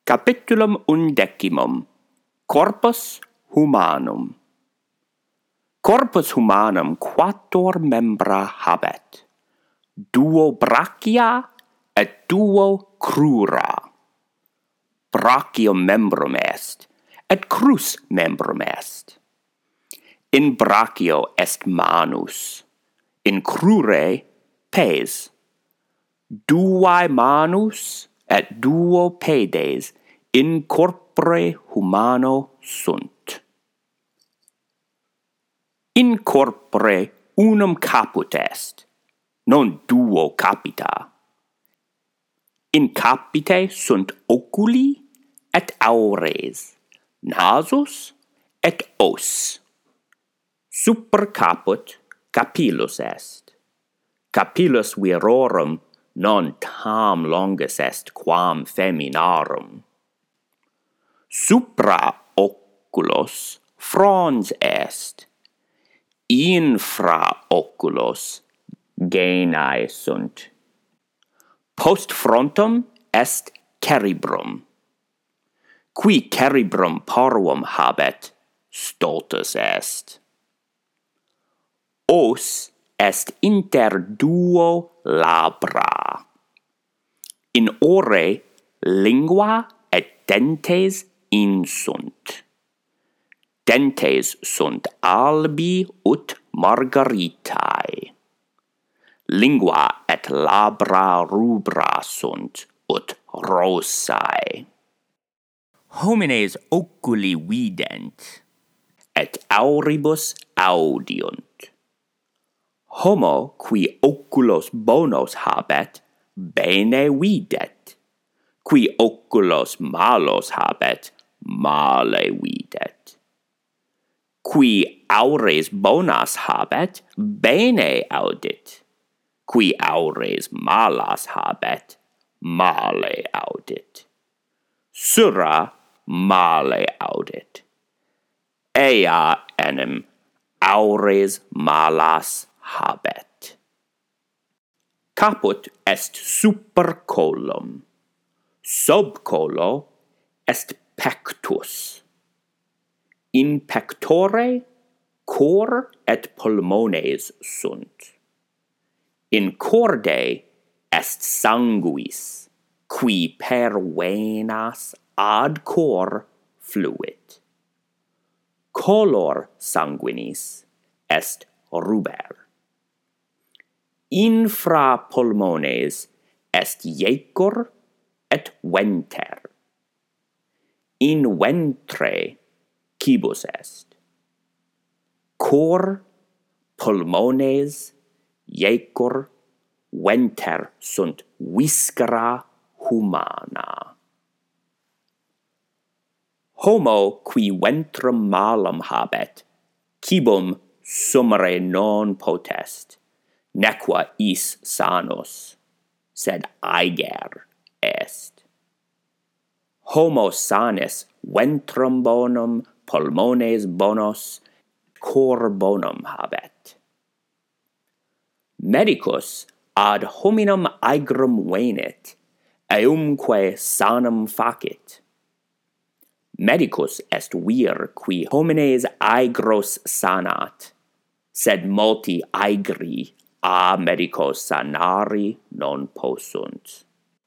Capitulum undecimum. Corpus humanum. Corpus humanum quattuor membra habet, duo brachia et duo crura. Brachium membrum est, et crus membrum est. In brachio est manus, in crurae pes. Duae manus et duo pedes in corpore humano sunt. In corpore unum caput est, non duo capita. In capite sunt oculi et aures, nasus et os. Super caput capillus est. Capillus virorum non tam longus est quam feminarum. Supra oculos frons est. Infra oculos genae sunt. Post frontum est cerebrum. Qui cerebrum parvum habet, stultus est. Os est inter duo labra. In ore lingua et dentes insunt. Dentes sunt albi ut margaritae. Lingua et labra rubra sunt ut rosae. Homines oculi vident, et auribus audiunt. Homo qui oculos bonos habet, bene videt. Qui oculos malos habet, male videt. Qui aures bonas habet, bene audit. Qui aures malas habet, male audit. Sura male audit. Ea enim aures malas habet. Caput est super colum. Sub colo est pectus. In pectore cor et pulmones sunt. In corde est sanguis, qui per venas ad cor fluit. Color sanguinis est ruber. Infra pulmones est iecur et venter. In ventre cibus est. Cor, pulmones, iecur, venter sunt viscera humana. Homo qui ventrum malum habet, cibum sumere non potest, nequa is sanus, sed aeger est. Homo sanis ventrum bonum, pulmones bonos, cor bonum habet. Medicus ad hominum aegrum venit, eumque sanum facit. Medicus est vir qui homines aegros sanat, sed multi aegri a medicos sanari non possunt.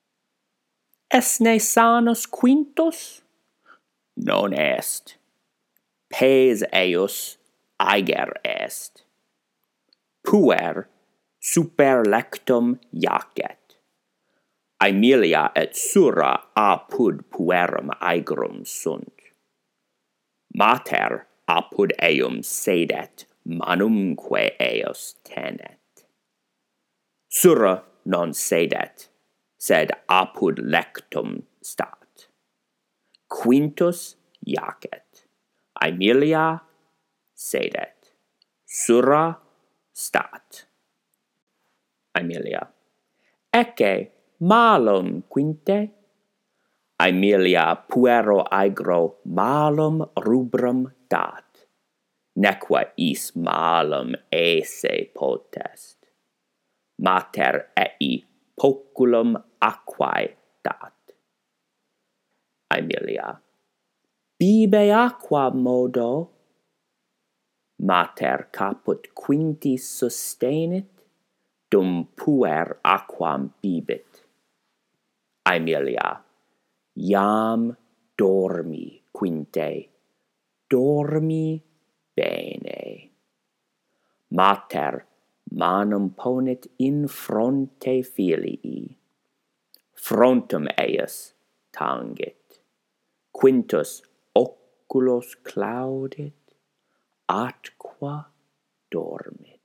Esne sanus quintus? Non est. Pes eius aeger est. Puer super lectum jacet. Aemilia et Sura apud puerum aegrum sunt. Mater apud eum sedet, manumque eos tenet. Sura non sedet, sed apud lectum stat. Quintus jacet. Aemilia sedet. Sura stat. Aemilia. Ecce malum quinte? Aemilia puero aegro malum rubrum dat, nequa is malum esse potest. Mater ei poculum aquae dat. Aemilia. Bibe aqua modo? Mater caput quintis sustenit, dum puer aquam bibit. Aemilia. Iam dormi, Quinte, dormi bene. Mater manum ponit in fronte filii. Frontum eius tangit. Quintus oculos claudit, atqua dormit.